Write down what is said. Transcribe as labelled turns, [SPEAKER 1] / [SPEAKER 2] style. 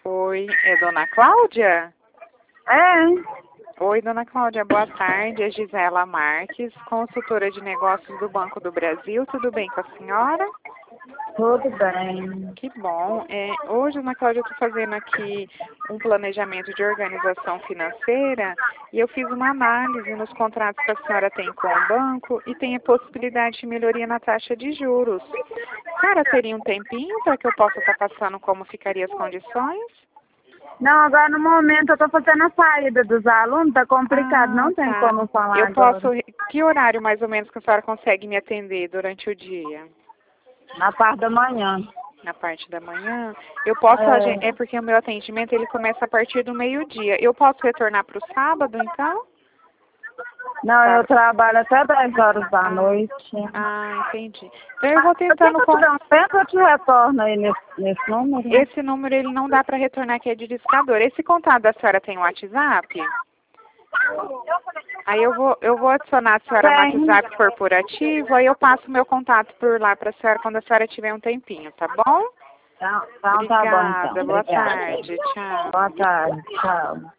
[SPEAKER 1] Oi, é Dona Cláudia? Oi, Dona Cláudia, boa tarde. É Gisela Marques, consultora de negócios do Banco do Brasil. Tudo bem com a senhora?
[SPEAKER 2] Tudo bem.
[SPEAKER 1] Que bom. Hoje, Dona Cláudia, eu estou fazendo aqui um planejamento de organização financeira e eu fiz uma análise nos contratos que a senhora tem com o banco e tem a possibilidade de melhoria na taxa de juros. A senhora teria um tempinho para que eu possa estar passando como ficariam as condições?
[SPEAKER 2] Não, agora no momento eu tô fazendo a saída dos alunos, tá complicado, não tem
[SPEAKER 1] Tá.
[SPEAKER 2] como falar
[SPEAKER 1] Eu
[SPEAKER 2] agora.
[SPEAKER 1] posso. Que horário mais ou menos que a senhora consegue me atender durante o dia?
[SPEAKER 2] Na parte da manhã.
[SPEAKER 1] Na parte da manhã? Eu posso. É porque o meu atendimento ele começa a partir do meio-dia. Eu posso retornar para o sábado, então?
[SPEAKER 2] Não, eu trabalho até 10 horas da noite.
[SPEAKER 1] Entendi. Então eu vou tentando.
[SPEAKER 2] Se eu tiver um tempo, eu te retorno aí nesse número.
[SPEAKER 1] Esse número ele não dá para retornar, que é de discador. Esse contato da senhora tem um WhatsApp? Aí eu vou adicionar a senhora no WhatsApp corporativo, aí eu passo o meu contato por lá para a senhora quando a senhora tiver um tempinho, tá bom?
[SPEAKER 2] Então tá bom, então.
[SPEAKER 1] Obrigada, boa tarde, tchau.
[SPEAKER 2] Boa tarde, tchau.